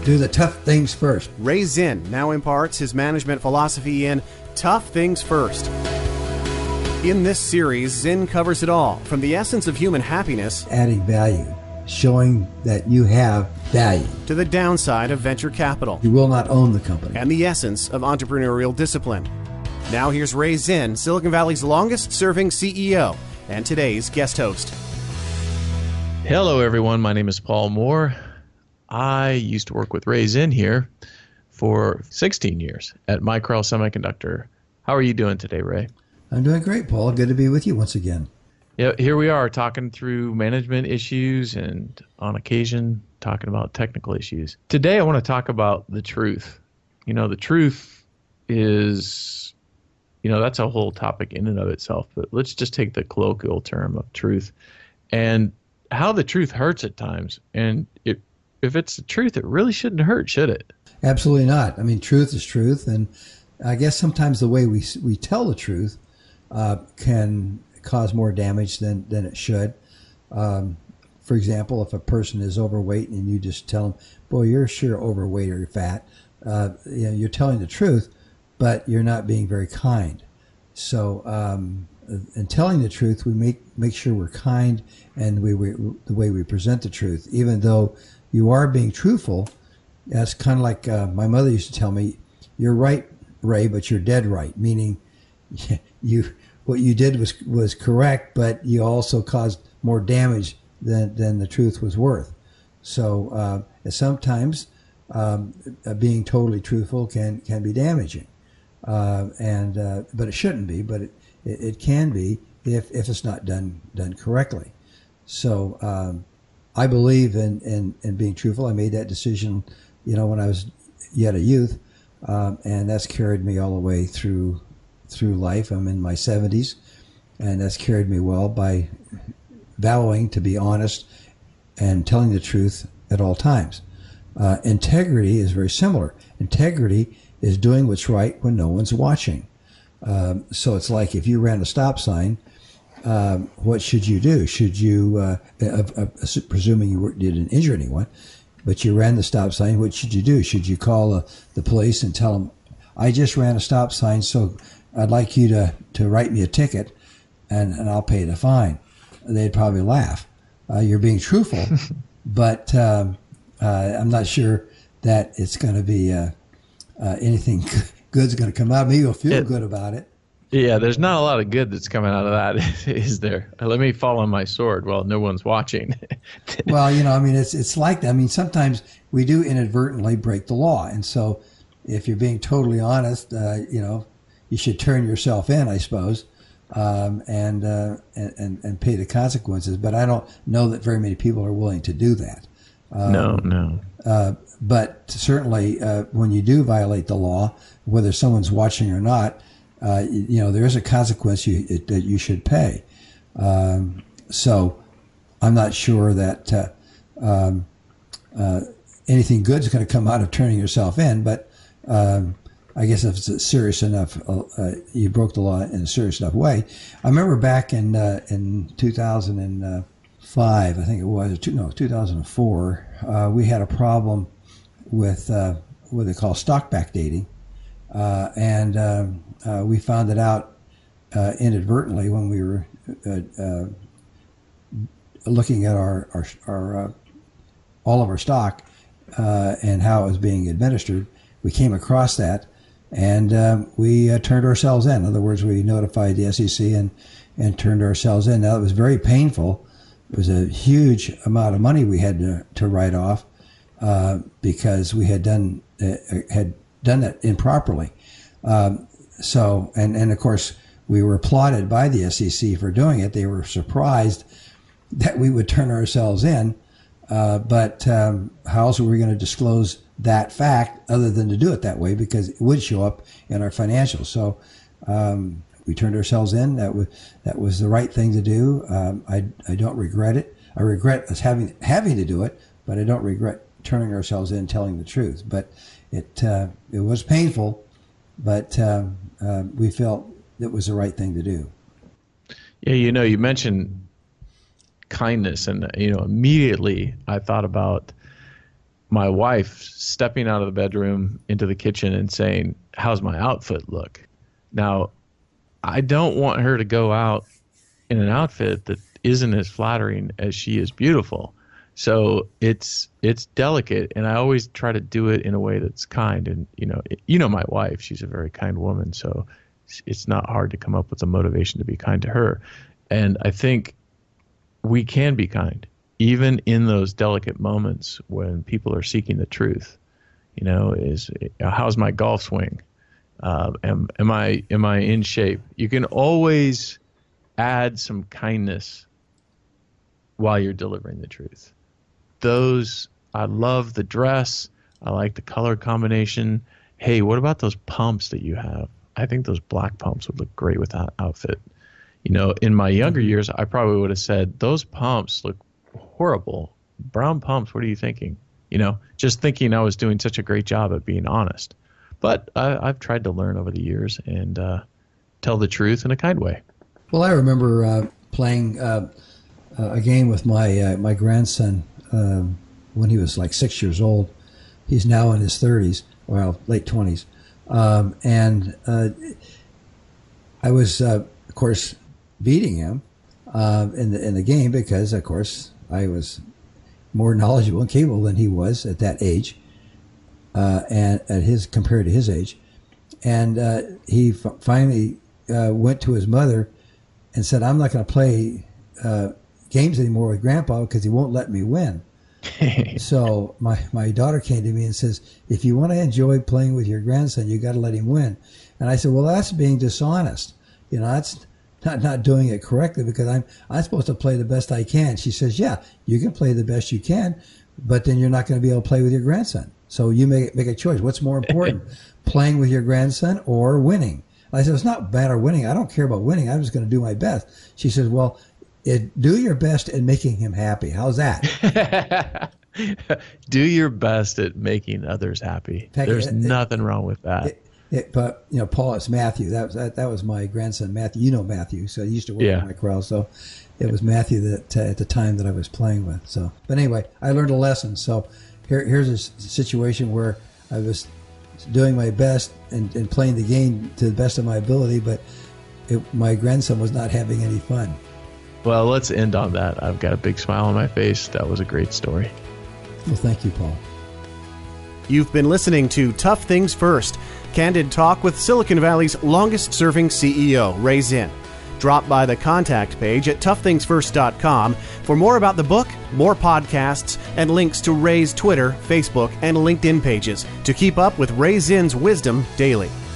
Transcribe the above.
Do the tough things first. Ray Zinn now imparts his management philosophy in Tough Things First. In this series, Zinn covers it all, from the essence of human happiness, adding value, showing that you have value, to the downside of venture capital. You will not own the company. And the essence of entrepreneurial discipline. Now here's Ray Zinn, Silicon Valley's longest-serving CEO, and today's guest host. Hello, everyone. My name is Paul Moore. I used to work with Ray Zinn here for 16 years at Micrel Semiconductor. How are you doing today, Ray? I'm doing great, Paul. Good to be with you once again. Yeah, here we are talking through management issues and on occasion talking about technical issues. Today I want to talk about the truth. You know, the truth is, that's a whole topic in and of itself, but let's just take the colloquial term of truth and how the truth hurts at times. And if it's the truth, it really shouldn't hurt, should it? Absolutely not. I mean, truth is truth. And I guess sometimes the way we tell the truth can cause more damage than it should. For example, if a person is overweight and you just tell them, boy, you're sure overweight or you're fat, you're telling the truth, but you're not being very kind. So in telling the truth, we make sure we're kind and the way we present the truth, even though you are being truthful. That's kind of like my mother used to tell me, you're right, Ray, but you're dead right, meaning what you did was correct, but you also caused more damage than the truth was worth. So sometimes being totally truthful can be damaging, but it shouldn't be. But it can be if it's not done correctly. So I believe in being truthful. I made that decision, when I was yet a youth, and that's carried me all the way through life. I'm in my 70s, and that's carried me well by vowing to be honest and telling the truth at all times. Integrity is very similar. Integrity is doing what's right when no one's watching. So it's like if you ran a stop sign, what should you do? Should you, presuming you didn't injure anyone, but you ran the stop sign, what should you do? Should you call the police and tell them, I just ran a stop sign, so I'd like you to write me a ticket and I'll pay the fine? They'd probably laugh. You're being truthful, but I'm not sure that it's going to be anything good's going to come out. Maybe you'll feel good about it. Yeah, there's not a lot of good that's coming out of that, is there? Let me fall on my sword while no one's watching. Well, it's like that. I mean, sometimes we do inadvertently break the law. And so if you're being totally honest, you should turn yourself in, I suppose, and pay the consequences. But I don't know that very many people are willing to do that. No. But certainly, when you do violate the law, whether someone's watching or not, there is a consequence that you should pay. So I'm not sure that anything good is going to come out of turning yourself in, but I guess if it's serious enough, you broke the law in a serious enough way. I remember back in 2005, I think it was, 2004, we had a problem with what they call stock backdating. And we found it out inadvertently when we were looking at our all of our stock and how it was being administered. We came across that, and we turned ourselves in. In other words, we notified the SEC and turned ourselves in. Now, it was very painful. It was a huge amount of money we had to write off because we had done that improperly. So, and of course, we were applauded by the SEC for doing it. They were surprised that we would turn ourselves in. But how else were we going to disclose that fact other than to do it that way, because it would show up in our financials? So we turned ourselves in. That was the right thing to do. I don't regret it. I regret us having to do it, but I don't regret turning ourselves in, telling the truth. But it was painful, but we felt it was the right thing to do. Yeah, you mentioned kindness, and immediately I thought about my wife stepping out of the bedroom into the kitchen and saying, "How's my outfit look?" Now, I don't want her to go out in an outfit that isn't as flattering as she is beautiful. So it's delicate, and I always try to do it in a way that's kind. And you know my wife; she's a very kind woman, so it's not hard to come up with the motivation to be kind to her. And I think we can be kind, even in those delicate moments when people are seeking the truth. How's my golf swing? Am I in shape? You can always add some kindness while you're delivering the truth. I love the dress. I like the color combination. Hey, what about those pumps that you have? I think those black pumps would look great with that outfit. In my younger years, I probably would have said, those pumps look horrible. Brown pumps, what are you thinking? Just thinking I was doing such a great job at being honest. But I've tried to learn over the years and tell the truth in a kind way. Well, I remember playing a game with my grandson when he was like 6 years old. He's now in his 30s, late 20s. And I was, of course, beating him in the game because, of course, I was more knowledgeable and capable than he was at that age, and compared to his age. And he finally went to his mother and said, "I'm not going to play games anymore with Grandpa because he won't let me win." So my daughter came to me and says, "If you want to enjoy playing with your grandson, you got to let him win." And I said, "Well, that's being dishonest. That's not doing it correctly because I'm supposed to play the best I can." She says, "Yeah, you can play the best you can, but then you're not going to be able to play with your grandson. So you make a choice. What's more important, playing with your grandson or winning?" I said, "It's not bad or winning. I don't care about winning. I'm just going to do my best." She says, "Well, do your best at making him happy. How's that?" Do your best at making others happy. There's nothing wrong with that. But Paul, it's Matthew. That was my grandson, Matthew. Matthew. So he used to work in my corral. So it was Matthew that at the time that I was playing with. So, but anyway, I learned a lesson. So here's a situation where I was doing my best and playing the game to the best of my ability, but my grandson was not having any fun. Well, let's end on that. I've got a big smile on my face. That was a great story. Well, thank you, Paul. You've been listening to Tough Things First, candid talk with Silicon Valley's longest-serving CEO, Ray Zinn. Drop by the contact page at toughthingsfirst.com for more about the book, more podcasts, and links to Ray's Twitter, Facebook, and LinkedIn pages to keep up with Ray Zinn's wisdom daily.